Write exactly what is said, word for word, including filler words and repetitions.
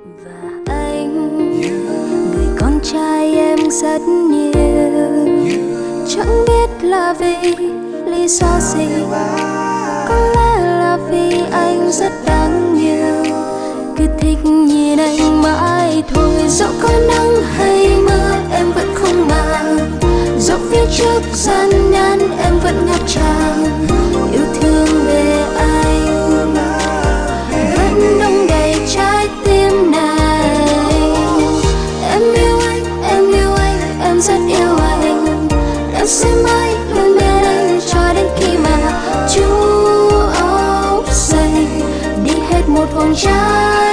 Và anh, người con trai em rất nhiều, chẳng biết là vì lý do gì, có lẽ là vì anh rất đáng yêu. Cứ thích nhìn anh mãi thôi, dẫu có nắng hay mưa em vẫn không màng, dẫu phía trước gian nan em vẫn ngập tràn. Yêu thương về anh vẫn đông đầy trái tim này. Em yêu anh, em yêu anh, em rất yêu anh. Em sẽ mãi luôn bên anh cho đến khi mà chú ốc xanh đi hết một vòng trái.